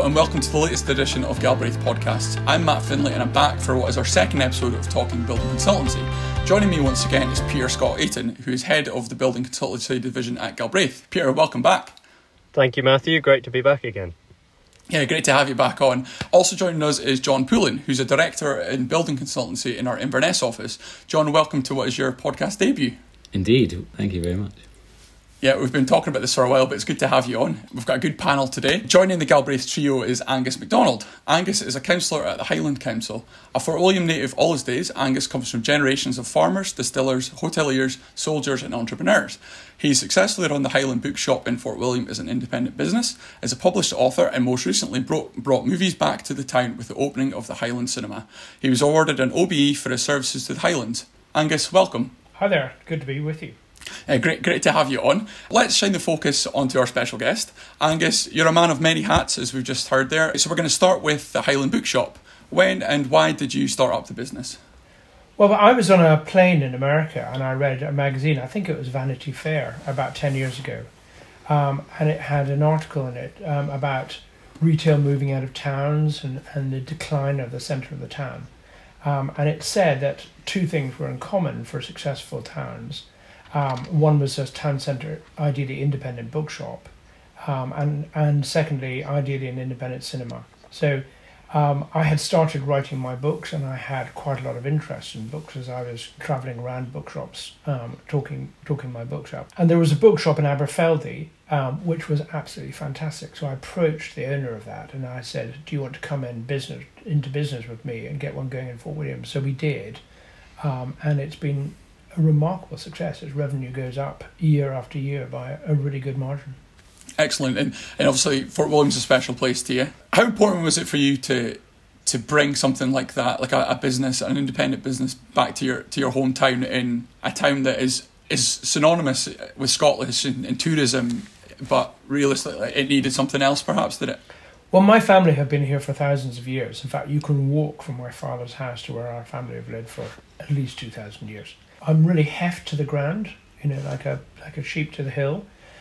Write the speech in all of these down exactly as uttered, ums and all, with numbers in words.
and welcome to the latest edition of Galbraith Podcasts. I'm Matt Finlay and I'm back for what is our second episode of Talking Building Consultancy. Joining me once again is Peter Scott Ayton, who is head of the Building Consultancy division at Galbraith. Peter, welcome back. Thank you, Matthew. Great to be back again. Yeah, great to have you back on. Also joining us is John Poulin, who's a director in building consultancy in our Inverness office. John, welcome to what is your podcast debut. Indeed. Thank you very much. Yeah, we've been talking about this for a while, but it's good to have you on. We've got a good panel today. Joining the Galbraith trio is Angus MacDonald. Angus is a councillor at the Highland Council. A Fort William native all his days, Angus comes from generations of farmers, distillers, hoteliers, soldiers and entrepreneurs. He's successfully run the Highland Bookshop in Fort William as an independent business, is a published author and most recently brought, brought movies back to the town with the opening of the Highland Cinema. He was awarded an O B E for his services to the Highlands. Angus, welcome. Hi there, good to be with you. Uh, great, great to have you on. Let's shine the focus onto our special guest. Angus, you're a man of many hats, as we've just heard there. So we're going to start with the Highland Bookshop. When and why did you start up the business? Well, I was on a plane in America and I read a magazine, I think it was Vanity Fair, about ten years ago. Um, and it had an article in it um, about retail moving out of towns and, and the decline of the centre of the town. Um, and it said that two things were in common for successful towns. Um, one was a town centre, ideally independent bookshop, um, and and secondly, ideally an independent cinema. So um, I had started writing my books, and I had quite a lot of interest in books as I was travelling around bookshops, um, talking talking my books up. And there was a bookshop in Aberfeldy, um, which was absolutely fantastic. So I approached the owner of that, and I said, "Do you want to come in business into business with me and get one going in Fort William?" So we did, um, and it's been a remarkable success. Its revenue goes up year after year by a really good margin. Excellent. And, and obviously Fort William's a special place to you. How important was it for you to to bring something like that, like a, a business, an independent business, back to your to your hometown in a town that is is synonymous with Scotland in, in tourism, but realistically it needed something else perhaps, did it? Well, my family have been here for thousands of years. In fact, you can walk from my father's house to where our family have lived for at least two thousand years. I'm really heft to the ground, you know, like a like a sheep to the hill,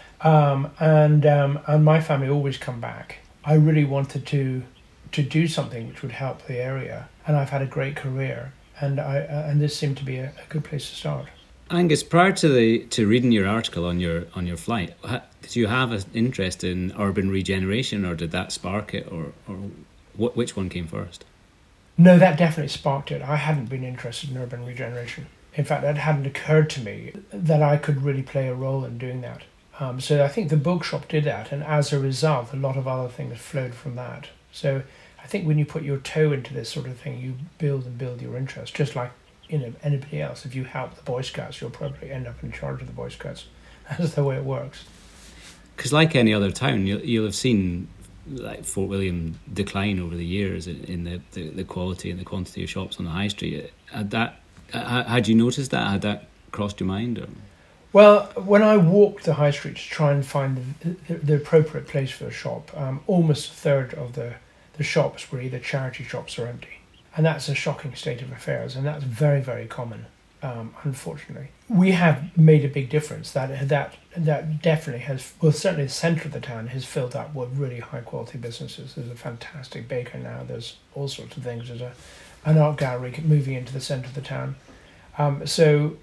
um, and um, and my family always come back. I really wanted to to do something which would help the area, and I've had a great career, and I uh, and this seemed to be a, a good place to start. Angus, prior to the to reading your article on your on your flight, did you have an interest in urban regeneration, or did that spark it, or or what, which one came first? No, that definitely sparked it. I hadn't been interested in urban regeneration. In fact, it hadn't occurred to me that I could really play a role in doing that. Um, so I think the bookshop did that, and as a result, a lot of other things flowed from that. So I think when you put your toe into this sort of thing, you build and build your interest, just like, you know, anybody else. If you help the Boy Scouts, you'll probably end up in charge of the Boy Scouts. That's the way it works. Because like any other town, you'll, you'll have seen like Fort William decline over the years in, in the, the, the quality and the quantity of shops on the high street. Had that Had you noticed that? Had that crossed your mind? Or? Well, when I walked the high street to try and find the, the, the appropriate place for a shop, um, almost a third of the, the shops were either charity shops or empty. And that's a shocking state of affairs, and that's very, very common, um, unfortunately. We have made a big difference. That that that definitely has, well, certainly the centre of the town has filled up with really high-quality businesses. There's a fantastic baker now. There's all sorts of things. There's a an art gallery moving into the centre of the town. Um, so,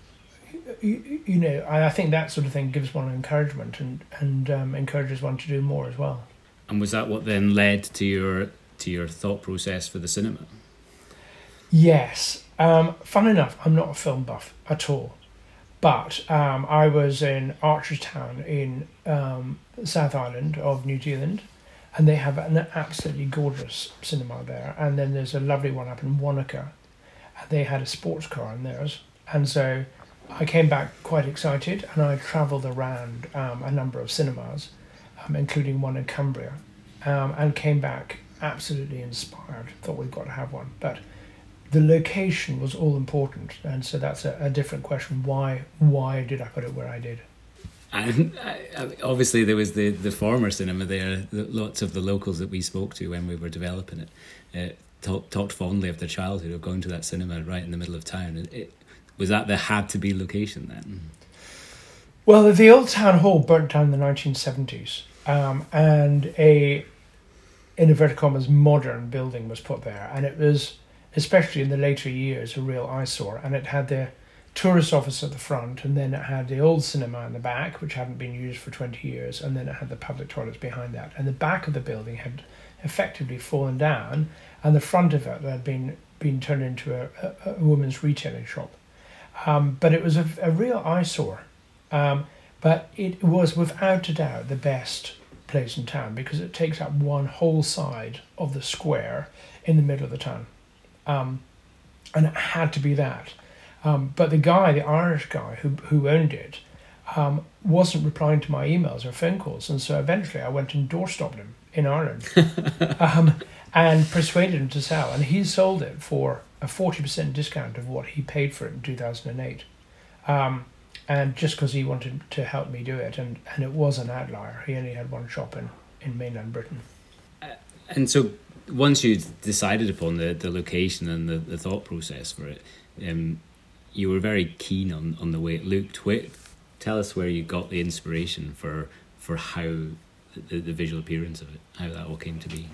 you, you know, I, I think that sort of thing gives one encouragement and, and um, encourages one to do more as well. And was that what then led to your to your thought process for the cinema? Yes. Um, fun enough, I'm not a film buff at all. But um, I was in Archerstown in um, South Island of New Zealand, and they have an absolutely gorgeous cinema there. And then there's a lovely one up in Wanaka, and they had a sports car in theirs. And so I came back quite excited, and I travelled around um, a number of cinemas, um, including one in Cumbria, um, and came back absolutely inspired. Thought we've got to have one. But the location was all important, and so that's a, a different question. Why why did I put it where I did? And uh, obviously there was the, the former cinema there. Lots of the locals that we spoke to when we were developing it uh, talk, talked fondly of their childhood of going to that cinema right in the middle of town. It, it, was that the had-to-be location then? Well, the old town hall burnt down in the nineteen seventies, um, and a in inverted commas, modern building was put there. And it was, especially in the later years, a real eyesore. And it had the tourist office at the front, and then it had the old cinema in the back, which hadn't been used for twenty years, and then it had the public toilets behind that. And the back of the building had effectively fallen down, and the front of it had been, been turned into a, a, a women's retailing shop. Um, but it was a, a real eyesore. Um, but it was without a doubt the best place in town, because it takes up one whole side of the square in the middle of the town. Um, and it had to be that. Um, but the guy, the Irish guy who who owned it, um, wasn't replying to my emails or phone calls. And so eventually I went and doorstopped him in Ireland um, and persuaded him to sell. And he sold it for a forty percent discount of what he paid for it in two thousand eight. Um, and just because he wanted to help me do it. And, and it was an outlier. He only had one shop in, in mainland Britain. Uh, and so once you decided upon the, the location and the, the thought process for it, um, you were very keen on, on the way it looked. Where, tell us where you got the inspiration for for how the, the visual appearance of it, how that all came to be.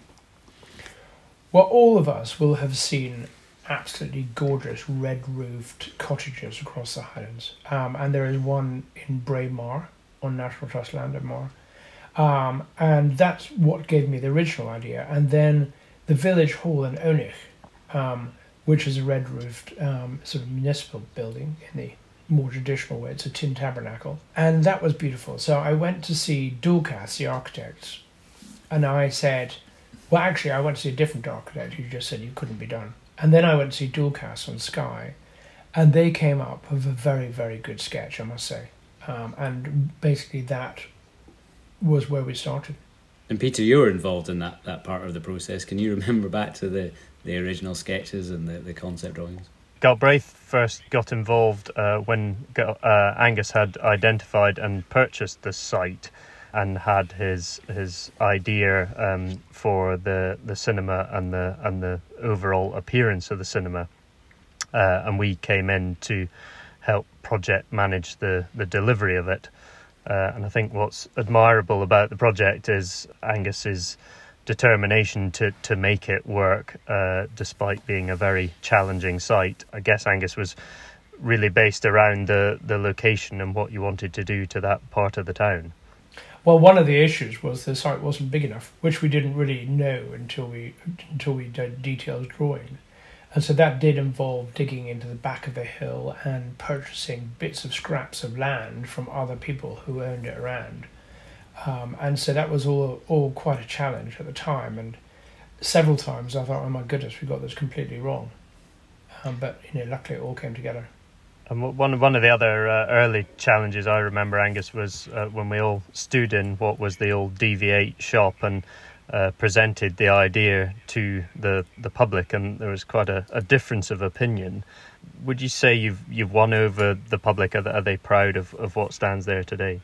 Well, all of us will have seen absolutely gorgeous red-roofed cottages across the Highlands. Um, and there is one in Braemar, on National Trust land at Mar. Um, and that's what gave me the original idea. And then the village hall in Onich, um, which is a red-roofed um, sort of municipal building in the more traditional way. It's a tin tabernacle. And that was beautiful. So I went to see Dulcas, the architects, and I said, well, actually, I went to see a different architect who just said you couldn't be done. And then I went to see Dulcas on Skye, and they came up with a very, very good sketch, I must say. Um, and basically that was where we started. And Peter, you were involved in that, that part of the process. Can you remember back to the, the original sketches and the, the concept drawings? Galbraith first got involved uh, when uh, Angus had identified and purchased the site and had his his idea um, for the, the cinema and the and the overall appearance of the cinema, uh, and we came in to help project manage the, the delivery of it. Uh, and I think what's admirable about the project is Angus's determination to, to make it work, uh, despite being a very challenging site. I guess Angus was really based around the, the location and what you wanted to do to that part of the town. Well, one of the issues was the site wasn't big enough, which we didn't really know until we until we did detailed drawing. And so that did involve digging into the back of the hill and purchasing bits of scraps of land from other people who owned it around. Um, and so that was all all quite a challenge at the time. And several times I thought, oh my goodness, we got this completely wrong. Um, but you know, luckily it all came together. And one one of the other uh, early challenges I remember, Angus, was uh, when we all stood in what was the old D V eight shop and uh, presented the idea to the, the public, and there was quite a, a difference of opinion. Would you say you've you've won over the public? Are they, are they proud of, of what stands there today?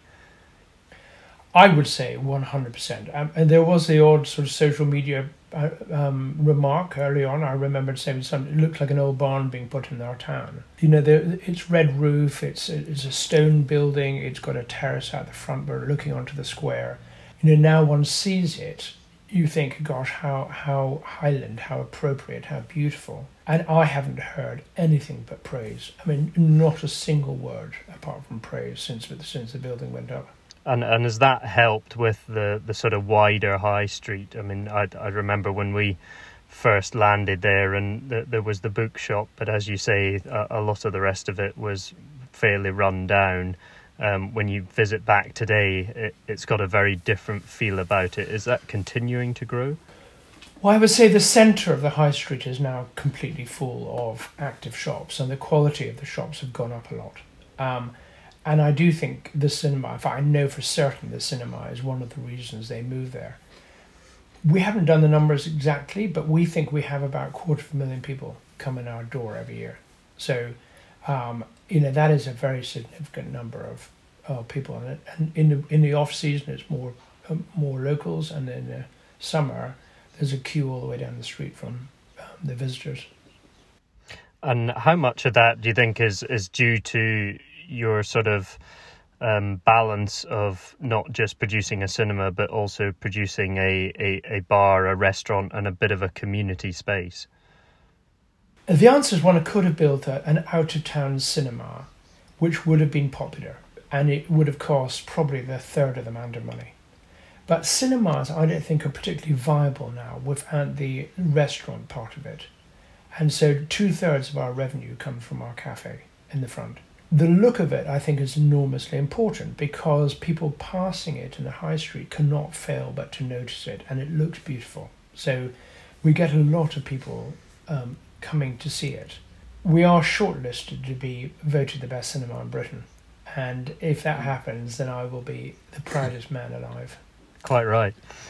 I would say one hundred percent. Um, and there was the odd sort of social media uh, um, remark early on. I remember saying something, it looked like an old barn being put in our town. You know, there, it's red roof, it's, it's a stone building, it's got a terrace out the front, we're looking onto the square. You know, now one sees it, you think, gosh, how, how Highland, how appropriate, how beautiful. And I haven't heard anything but praise. I mean, not a single word apart from praise since, since the building went up. And and has that helped with the, the sort of wider high street? I mean, I, I remember when we first landed there and the, there was the bookshop, but as you say, a, a lot of the rest of it was fairly run down. Um, when you visit back today, it, it's got a very different feel about it. Is that continuing to grow? Well, I would say the centre of the high street is now completely full of active shops, and the quality of the shops have gone up a lot. Um, And I do think the cinema, in fact, I know for certain the cinema is one of the reasons they moved there. We haven't done the numbers exactly, but we think we have about a quarter of a million people come in our door every year. So, um, you know, that is a very significant number of uh, people. And, and in the in the off season, it's more um, more locals, and in the summer, there's a queue all the way down the street from um, the visitors. And how much of that do you think is, is due to your sort of um, balance of not just producing a cinema, but also producing a, a, a bar, a restaurant, and a bit of a community space? The answer is one could have built a, an out-of-town cinema, which would have been popular, and it would have cost probably the third of the amount of money. But cinemas, I don't think, are particularly viable now without the restaurant part of it. And so two-thirds of our revenue comes from our cafe in the front. The look of it, I think, is enormously important because people passing it in the high street cannot fail but to notice it, and it looks beautiful. So we get a lot of people um, coming to see it. We are shortlisted to be voted the best cinema in Britain. And if that happens, then I will be the proudest man alive. Quite right.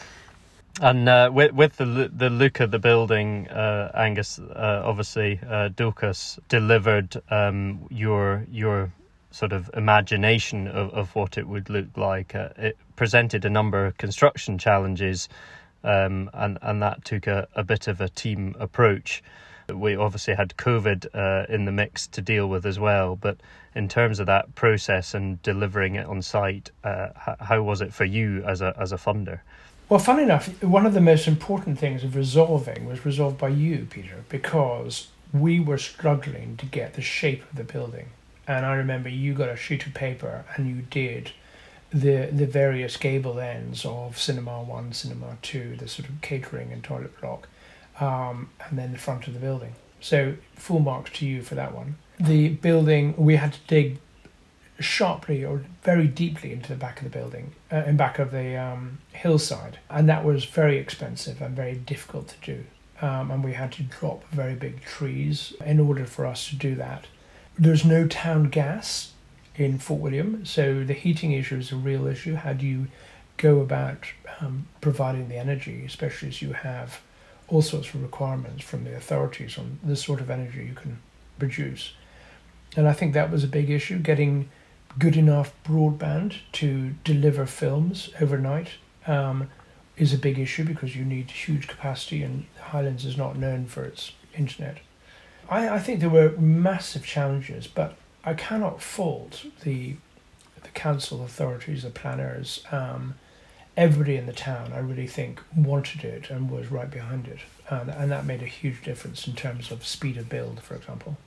And uh, with with the the look of the building, uh, Angus, uh, obviously, uh, Dulcas delivered um, your your sort of imagination of, of what it would look like. Uh, it presented a number of construction challenges, um, and and that took a, a bit of a team approach. We obviously had COVID uh, in the mix to deal with as well, but in terms of that process and delivering it on site, uh, how, how was it for you as a as a funder? Well, funny enough, one of the most important things of resolving was resolved by you, Peter, because we were struggling to get the shape of the building. And I remember you got a sheet of paper and you did the the various gable ends of Cinema One, Cinema Two, the sort of catering and toilet block, um, and then the front of the building. So full marks to you for that one. The building, we had to dig sharply or very deeply into the back of the building, uh, in back of the um, hillside, and that was very expensive and very difficult to do. Um, and we had to drop very big trees in order for us to do that. There's no town gas in Fort William, so the heating issue is a real issue. How do you go about um, providing the energy, especially as you have all sorts of requirements from the authorities on the sort of energy you can produce? And I think that was a big issue, getting good enough broadband to deliver films overnight um, is a big issue because you need huge capacity, and Highlands is not known for its internet. I, I think there were massive challenges, but I cannot fault the the council authorities, the planners, um, everybody in the town. I really think wanted it and was right behind it, and, and that made a huge difference in terms of speed of build, for example.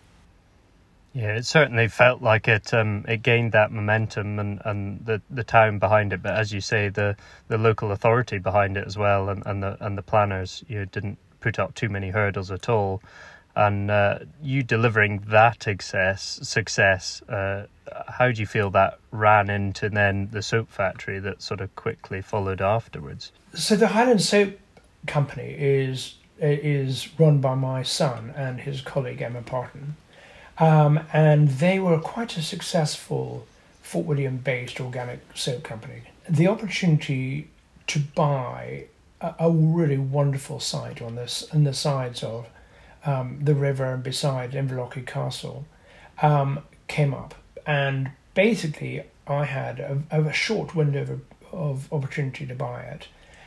Yeah, it certainly felt like it um, it gained that momentum and, and the, the town behind it. But as you say, the, the local authority behind it as well, and, and the and the planners, you know, didn't put up too many hurdles at all. And uh, you delivering that success, success uh, how do you feel that ran into then the soap factory that sort of quickly followed afterwards? So the Highland Soap Company is is run by my son and his colleague Emma Parton. Um, and they were quite a successful Fort William-based organic soap company. The opportunity to buy a, a really wonderful site on this on the sides of um, the river and beside Inverlochy Castle um, came up, and basically I had a, a short window of, of opportunity to buy it,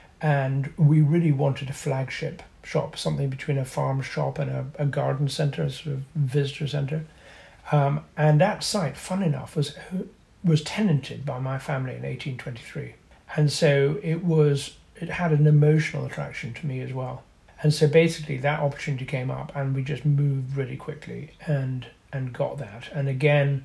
and we really wanted a flagship shop, something between a farm shop and a, a garden centre, a sort of visitor centre. Um, and that site, fun enough, was was tenanted by my family in eighteen twenty-three. And so it was it had an emotional attraction to me as well. And so basically that opportunity came up and we just moved really quickly and and got that. And again,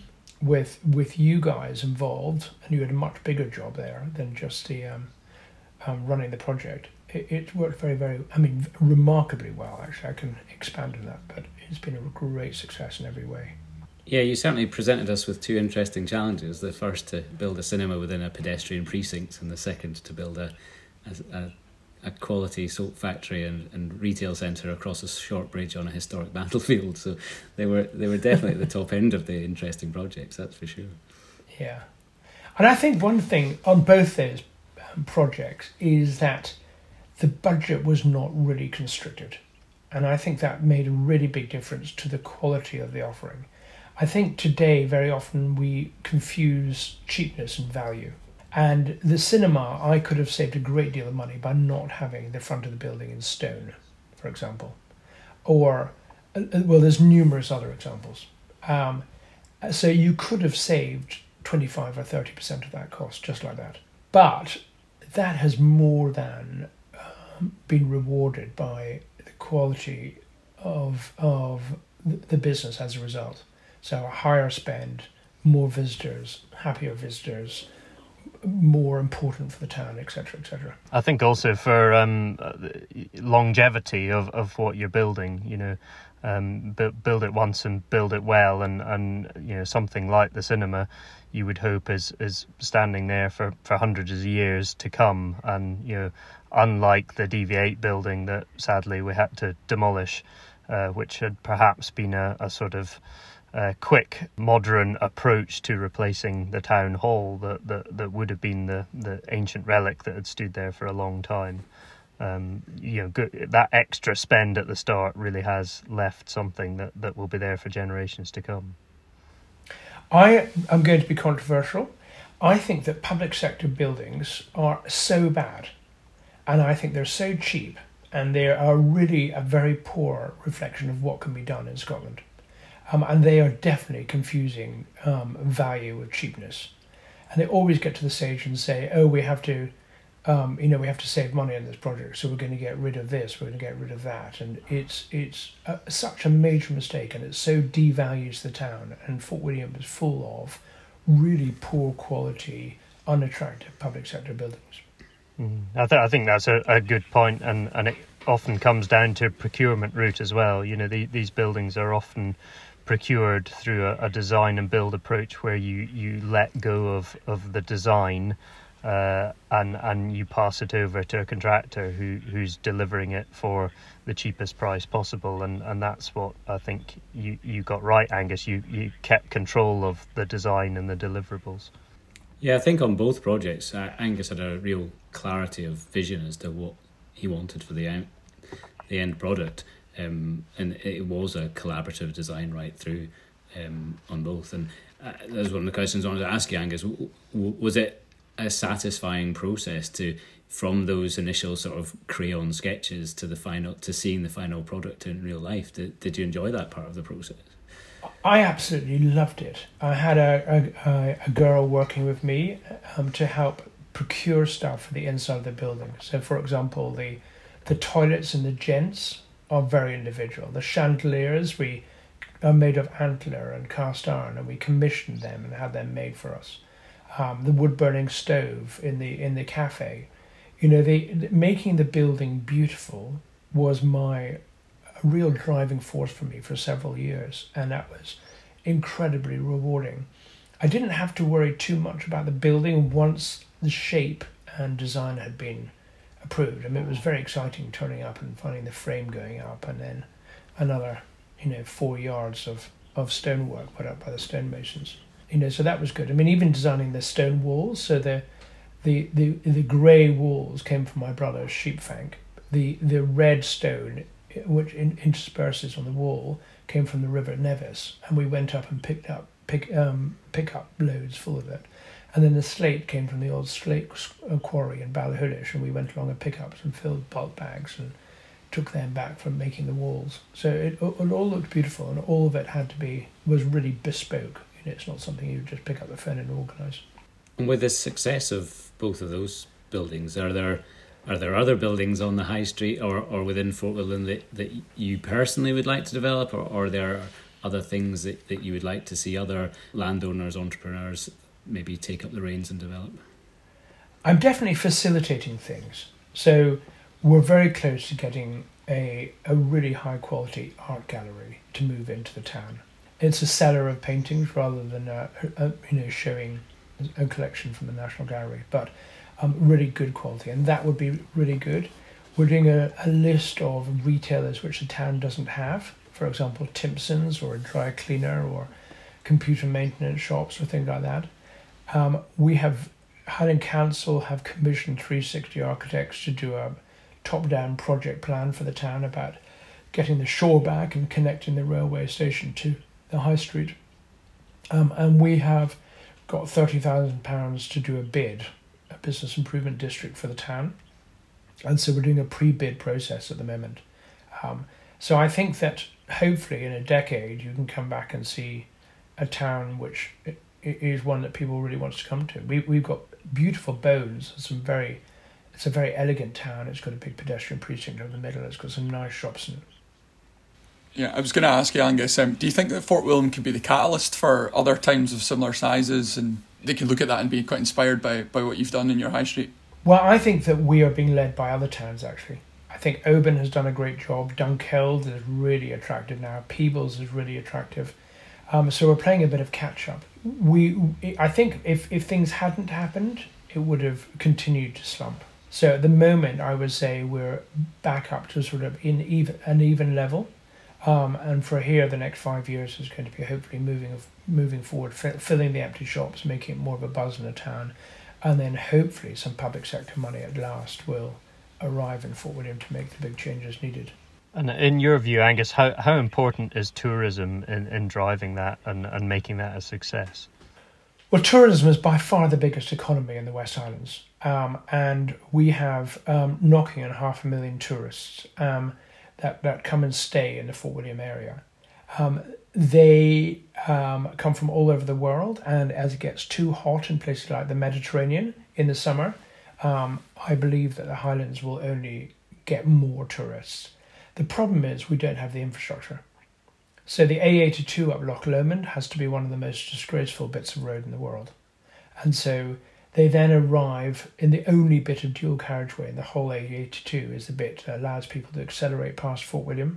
with with you guys involved, and you had a much bigger job there than just the um, um, running the project. It, it worked very, very, I mean, remarkably well, actually. I can expand on that, but it's been a great success in every way. Yeah, you certainly presented us with two interesting challenges. The first to build a cinema within a pedestrian precinct, and the second to build a a, a quality soap factory and, and retail centre across a short bridge on a historic battlefield. So they were they were definitely at the top end of the interesting projects, that's for sure. Yeah. And I think one thing on both those um, projects is that the budget was not really constricted. And I think that made a really big difference to the quality of the offering. I think today very often we confuse cheapness and value. And the cinema, I could have saved a great deal of money by not having the front of the building in stone, for example. Or, well, there's numerous other examples. Um, so you could have saved twenty-five or thirty percent of that cost, just like that. But that has more than um, been rewarded by the quality of of the business as a result. So a higher spend, more visitors, happier visitors, more important for the town, et cetera, et cetera. I think also for um, longevity of, of what you're building, you know, um, build, build it once and build it well, and, and you know, something like the cinema, you would hope is is standing there for, for hundreds of years to come. And you know, unlike the D V eight building that sadly we had to demolish, uh, which had perhaps been a, a sort of uh, quick modern approach to replacing the town hall that, that, that would have been the, the ancient relic that had stood there for a long time. Um, you know, good, that extra spend at the start really has left something that, that will be there for generations to come. I am going to be controversial. I think that public sector buildings are so bad, and I think they're so cheap, and they are really a very poor reflection of what can be done in Scotland. Um, and they are definitely confusing um, value with cheapness. And they always get to the stage and say, oh, we have to, um, you know, we have to save money on this project, so we're going to get rid of this, we're going to get rid of that. And it's it's a, such a major mistake, and it so devalues the town. And Fort William is full of really poor quality, unattractive public sector buildings. Mm. I, th- I think that's a, a good point, and, and it often comes down to procurement route as well. You know, the, these buildings are often procured through a, a design and build approach where you, you let go of, of the design uh, and and you pass it over to a contractor who, who's delivering it for the cheapest price possible. And, and that's what I think you, you got right, Angus. You, you kept control of the design and the deliverables. Yeah, I think on both projects, uh, Angus had a real clarity of vision as to what he wanted for the end, the end product. Um, and it was a collaborative design right through um, on both. And uh, that was one of the questions I wanted to ask you, Angus. W- w- was it a satisfying process to, from those initial sort of crayon sketches to the final, to seeing the final product in real life? Did, did you enjoy that part of the process? I absolutely loved it. I had a a, a girl working with me um, to help procure stuff for the inside of the building. So, for example, the the toilets and the gents are very individual. The chandeliers we are made of antler and cast iron, and we commissioned them and had them made for us. Um, the wood burning stove in the in the cafe, you know, the, the making the building beautiful was my real driving force for me for several years, and that was incredibly rewarding. I didn't have to worry too much about the building once the shape and design had been approved. I mean, it was very exciting turning up and finding the frame going up, and then another, you know, four yards of, of stonework put up by the stonemasons. You know, so that was good. I mean, even designing the stone walls, so the the the, the grey walls came from my brother's sheepfank. The the red stone, which in, intersperses on the wall, came from the River Nevis, and we went up and picked up pick um pick up loads full of it. And then the slate came from the old slate quarry in Ballyhullish, and we went along and picked up and filled bulk bags and took them back from making the walls. So it, it all looked beautiful, and all of it had to be, was really bespoke. You know, it's not something you just pick up the phone and organise. And with the success of both of those buildings, are there are there other buildings on the high street or, or within Fort William that, that you personally would like to develop, or, or are there other things that, that you would like to see other landowners, entrepreneurs maybe take up the reins and develop? I'm definitely facilitating things. So we're very close to getting a a really high quality art gallery to move into the town. It's a cellar of paintings rather than a, a, you know showing a collection from the National Gallery, but um, really good quality, and that would be really good. We're doing a, a list of retailers which the town doesn't have, for example, Timpson's or a dry cleaner or computer maintenance shops or things like that. Um, we have, Highland Council have commissioned three sixty Architects to do a top-down project plan for the town about getting the shore back and connecting the railway station to the high street. Um, and we have got thirty thousand pounds to do a bid, a business improvement district for the town. And so we're doing a pre-bid process at the moment. Um, so I think that hopefully in a decade you can come back and see a town which is one that people really want to come to. We we've got beautiful bones, some very, it's a very elegant town. It's got a big pedestrian precinct over the middle. It's got some nice shops in it. Yeah, I was going to ask you, Angus, um, do you think that Fort William could be the catalyst for other towns of similar sizes, and they can look at that and be quite inspired by, by what you've done in your high street? Well, I think that we are being led by other towns, actually. I think Oban has done a great job. Dunkeld is really attractive now. Peebles is really attractive. Um, so we're playing a bit of catch-up. We, I think if, if things hadn't happened, it would have continued to slump. So at the moment, I would say we're back up to sort of in even, an even level. Um, and for here, the next five years is going to be hopefully moving moving forward, f- filling the empty shops, making it more of a buzz in the town, and then hopefully some public sector money at last will arrive in Fort William to make the big changes needed. And in your view, Angus, how, how important is tourism in, in driving that and, and making that a success? Well, tourism is by far the biggest economy in the West Islands, um, and we have um, knocking on half a million tourists. Um, That, that come and stay in the Fort William area. Um, they um, come from all over the world, and as it gets too hot in places like the Mediterranean in the summer, um, I believe that the Highlands will only get more tourists. The problem is we don't have the infrastructure. So the A eighty-two up Loch Lomond has to be one of the most disgraceful bits of road in the world. And so they then arrive in the only bit of dual carriageway in the whole A eighty-two is the bit that allows people to accelerate past Fort William.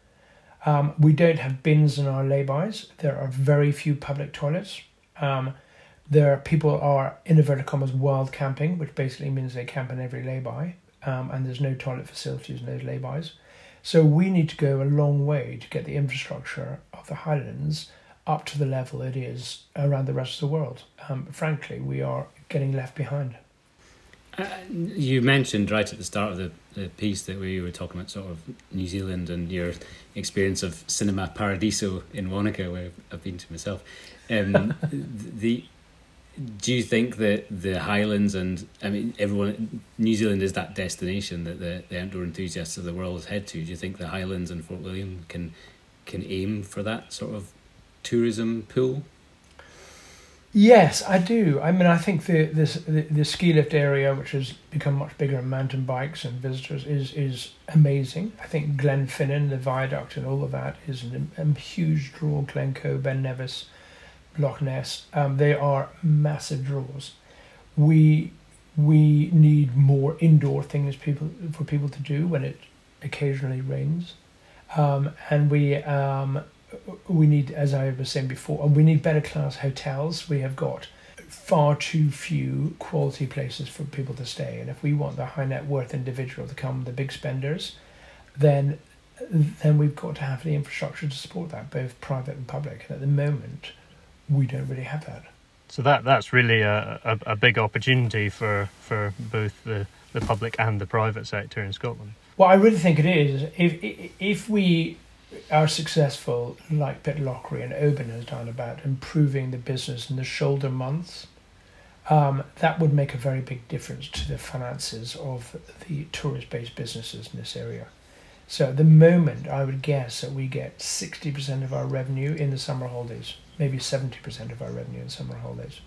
Um, we don't have bins in our laybys. There are very few public toilets. Um, there are, people are, in inverted commas, wild camping, which basically means they camp in every lay-by, um, and there's no toilet facilities in those laybys. So we need to go a long way to get the infrastructure of the Highlands up to the level it is around the rest of the world. Um, frankly, we are getting left behind. Uh, you mentioned right at the start of the, the piece that we were talking about sort of New Zealand and your experience of Cinema Paradiso in Wanaka, where I've been to myself. Um, the do you think that the Highlands and I mean everyone, New Zealand is that destination that the, the outdoor enthusiasts of the world head to? Do you think the Highlands and Fort William can can aim for that sort of tourism pool? Yes, I do. I mean, I think the this the, the ski lift area, which has become much bigger in mountain bikes and visitors, is is amazing. I think Glenfinnan, the viaduct, and all of that is a, a huge draw. Glencoe, Ben Nevis, Loch Ness, um, they are massive draws. We we need more indoor things people for people to do when it occasionally rains, um, and we. Um, We need, as I was saying before, we need better class hotels. We have got far too few quality places for people to stay. And if we want the high net worth individual to come, the big spenders, then then we've got to have the infrastructure to support that, both private and public. And at the moment, we don't really have that. So that that's really a, a, a big opportunity for, for both the, the public and the private sector in Scotland. Well, I really think it is. If if we are successful, like Pitlochry and Oban has done, about improving the business in the shoulder months, um, that would make a very big difference to the finances of the tourist-based businesses in this area. So at the moment, I would guess that we get sixty percent of our revenue in the summer holidays, maybe seventy percent of our revenue in summer holidays.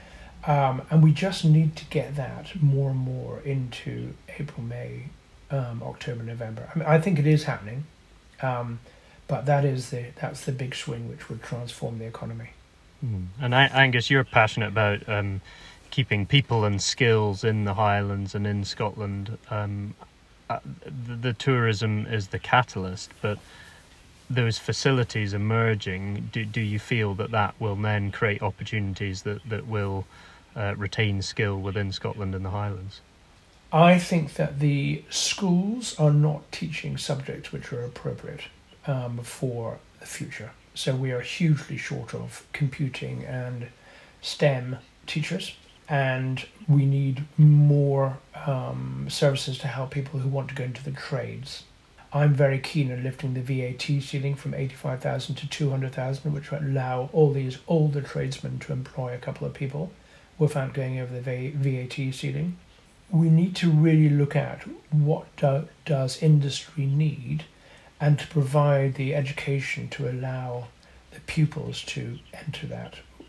Um, and we just need to get that more and more into April, May, um, October, November. I mean, I think it is happening. Um, But that is the that's the big swing which would transform the economy. Mm. And Angus, you're passionate about um, keeping people and skills in the Highlands and in Scotland. Um, uh, the, the tourism is the catalyst, but those facilities emerging, do do you feel that that will then create opportunities that that will uh, retain skill within Scotland and the Highlands? I think that the schools are not teaching subjects which are appropriate Um, for the future. So we are hugely short of computing and STEM teachers, and we need more um, services to help people who want to go into the trades. I'm very keen on lifting the V A T ceiling from eighty-five thousand to two hundred thousand, which would allow all these older tradesmen to employ a couple of people without going over the V A T ceiling. We need to really look at what do, does industry need, and to provide the education to allow the pupils to enter that.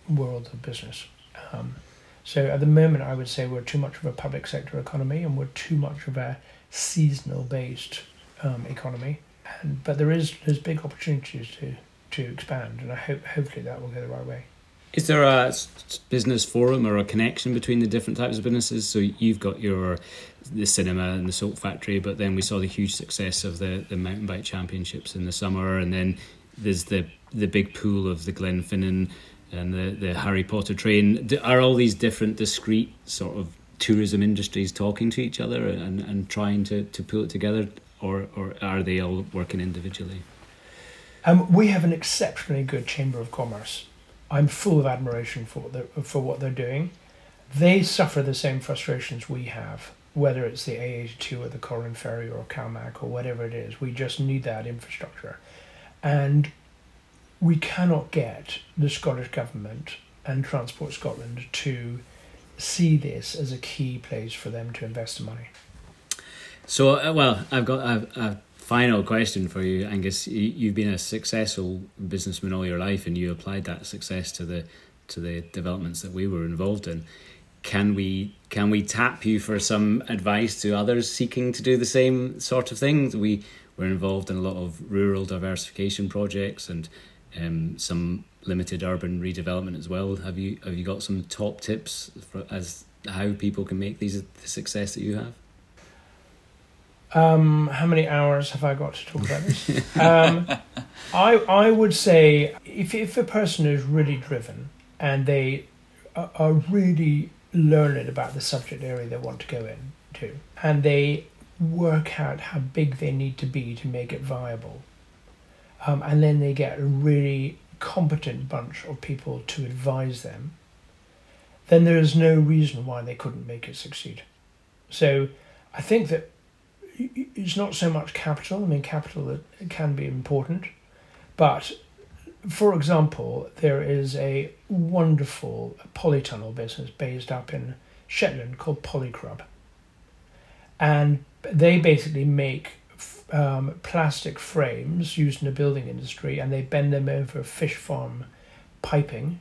world of business. Um, so at the moment, I would say we're too much of a public sector economy, and we're too much of a seasonal based um, economy. And but there is there's big opportunities to to expand, and I hope hopefully that will go the right way. Is there a business forum or a connection between the different types of businesses? So you've got your the cinema and the soap factory, but then we saw the huge success of the, the mountain bike championships in the summer, and then there's the the big pool of the Glenfinnan and the, the Harry Potter train. Are all these different discrete sort of tourism industries talking to each other and, and trying to, to pull it together, or, or are they all working individually? Um, we have an exceptionally good Chamber of Commerce. I'm full of admiration for what they're, for what they're doing. They suffer the same frustrations we have, whether it's the A eighty-two or the Corrin Ferry or CalMac or whatever it is. We just need that infrastructure. And we cannot get the Scottish Government and Transport Scotland to see this as a key place for them to invest the money. So, uh, well, I've got a, a final question for you, Angus. You, you've been a successful businessman all your life, and you applied that success to the to the developments that we were involved in. Can we can we tap you for some advice to others seeking to do the same sort of thing? We were involved in a lot of rural diversification projects and um, some limited urban redevelopment as well. Have you have you got some top tips for as how people can make these the success that you have? Um, how many hours have I got to talk about this? um, I I would say if if a person is really driven and they are, are really learned about the subject area they want to go into, and they work out how big they need to be to make it viable, um, and then they get a really competent bunch of people to advise them, then there is no reason why they couldn't make it succeed. So I think that it's not so much capital. I mean, capital can be important, but for example, there is a wonderful polytunnel business based up in Shetland called Polycrub, and they basically make um, plastic frames used in the building industry, and they bend them over fish farm piping,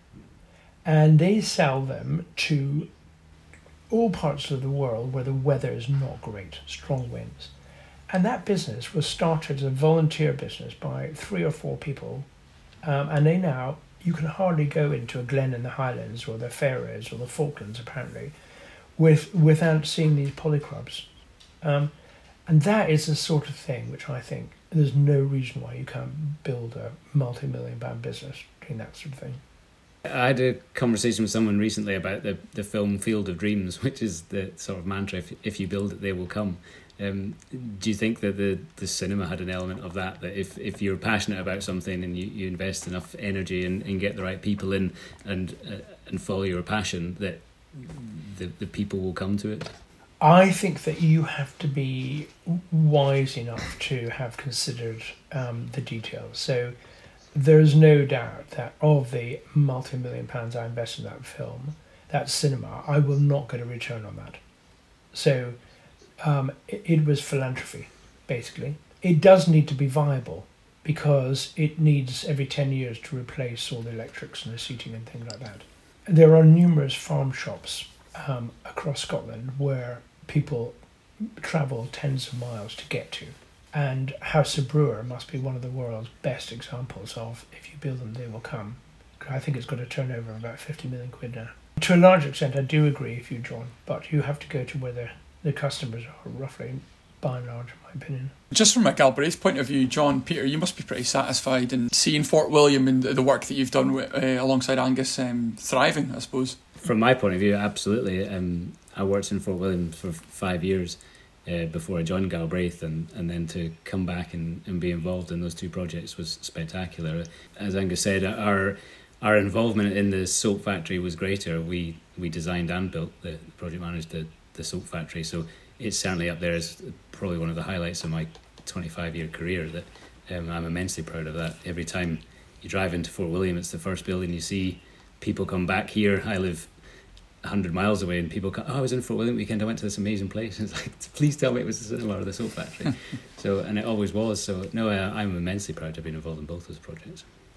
and they sell them to all parts of the world where the weather is not great, strong winds. And that business was started as a volunteer business by three or four people, um, and they now, you can hardly go into a glen in the Highlands or the Faroes or the Falklands apparently with without seeing these polycrubs. Um, and that is the sort of thing which I think there's no reason why you can't build a multi-million pound business doing that sort of thing. I had a conversation with someone recently about the, the film Field of Dreams, which is the sort of mantra, if, if you build it, they will come. Um, do you think that the, the cinema had an element of that, that if, if you're passionate about something and you, you invest enough energy and, and get the right people in and uh, and follow your passion, that the, the people will come to it? I think that you have to be wise enough to have considered um, the details. So there's no doubt that of the multi-million pounds I invested in that film, that cinema, I will not get a return on that. So um, it, it was philanthropy, basically. It does need to be viable because it needs every ten years to replace all the electrics and the seating and things like that. There are numerous farm shops um, across Scotland where people travel tens of miles to get to. And House of Brewer must be one of the world's best examples of if you build them, they will come. I think it's got a turnover of about fifty million quid now. To a large extent, I do agree with you, John, but you have to go to where the, the customers are, roughly, by and large, in my opinion. Just from a Galbraith point of view, John, Peter, you must be pretty satisfied in seeing Fort William and the work that you've done with, uh, alongside Angus um, thriving, I suppose. From my point of view, absolutely. Um, I worked in Fort William for five years. Uh, before I joined Galbraith, and, and then to come back and, and be involved in those two projects was spectacular. As Angus said, our our involvement in the soap factory was greater. We we designed and built, the project managed the, the soap factory, so it's certainly up there as probably one of the highlights of my twenty-five year career. That um, I'm immensely proud of that. Every time you drive into Fort William, it's the first building you see. People come back here. I live one hundred miles away, and people come, oh, I was in Fort William weekend, I went to this amazing place. It's like, please tell me it was the cinema or the soap factory. So, and it always was. So no, I, I'm immensely proud to have been involved in both those projects.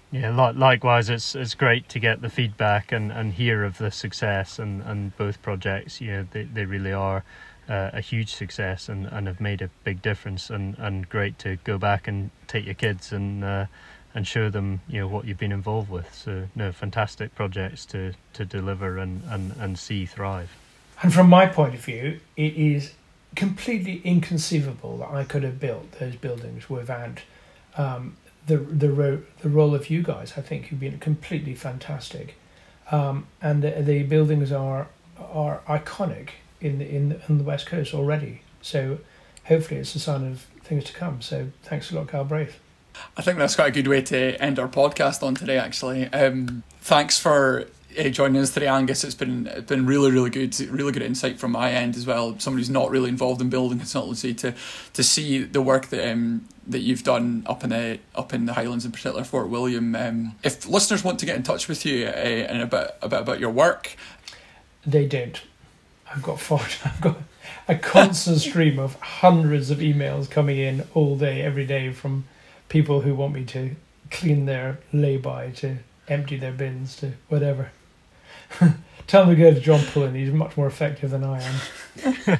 Yeah, li- likewise, it's it's great to get the feedback and, and hear of the success, and, and both projects, you know, they, they really are uh, a huge success and, and have made a big difference, and, and great to go back and take your kids and uh, and show them, you know, what you've been involved with. So, no, fantastic projects to, to deliver and, and, and see thrive. And from my point of view, it is completely inconceivable that I could have built those buildings without um, the the ro- the role of you guys. I think you've been completely fantastic, um, and the, the buildings are are iconic in the, in the, in the West Coast already. So hopefully it's a sign of things to come. So thanks a lot, Galbraith. I think that's quite a good way to end our podcast on today, actually. Um, thanks for uh, joining us today, Angus. It's been it's been really, really good, really good insight from my end as well. Somebody who's not really involved in building consultancy, to to see the work that um, that you've done up in the up in the Highlands, in particular Fort William. Um, if listeners want to get in touch with you uh, and a bit, a bit about your work, they don't. I've got far, I've got a constant stream of hundreds of emails coming in all day, every day, from people who want me to clean their lay-by, to empty their bins, to whatever. Tell them to go to John Pullen. He's much more effective than I am.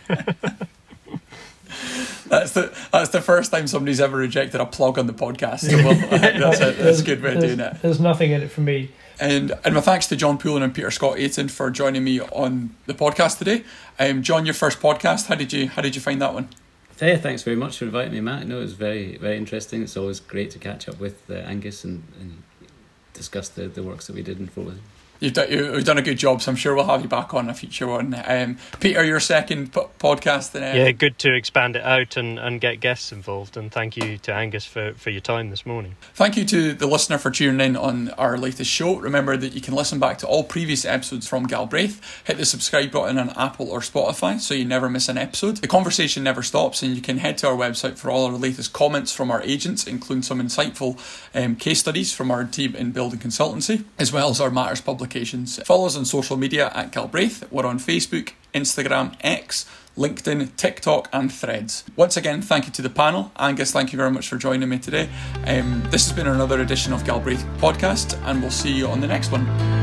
That's the that's the first time somebody's ever rejected a plug on the podcast. So well, that's, a, that's a good way of doing it. There's nothing in it for me. And and my thanks to John Pullen and Peter Scott Ayton for joining me on the podcast today. Um, John, your first podcast. How did you how did you find that one? Hey, thanks very much for inviting me, Matt. No, it was very, very interesting. It's always great to catch up with uh, Angus and, and discuss the, the works that we did in Fort William. You've done, you've done a good job, so I'm sure we'll have you back on a future one. Um, Peter, your second po- podcast. And, uh, yeah, good to expand it out and, and get guests involved. And thank you to Angus for, for your time this morning. Thank you to the listener for tuning in on our latest show. Remember that you can listen back to all previous episodes from Galbraith. Hit the subscribe button on Apple or Spotify so you never miss an episode. The conversation never stops, and you can head to our website for all our latest comments from our agents, including some insightful um, case studies from our team in building consultancy, as well as our Matters publications. Follow us on social media at Galbraith. We're on Facebook, Instagram, X, LinkedIn, TikTok and Threads. Once again, thank you to the panel. Angus, thank you very much for joining me today. Um, this has been another edition of Galbraith Podcast, and we'll see you on the next one.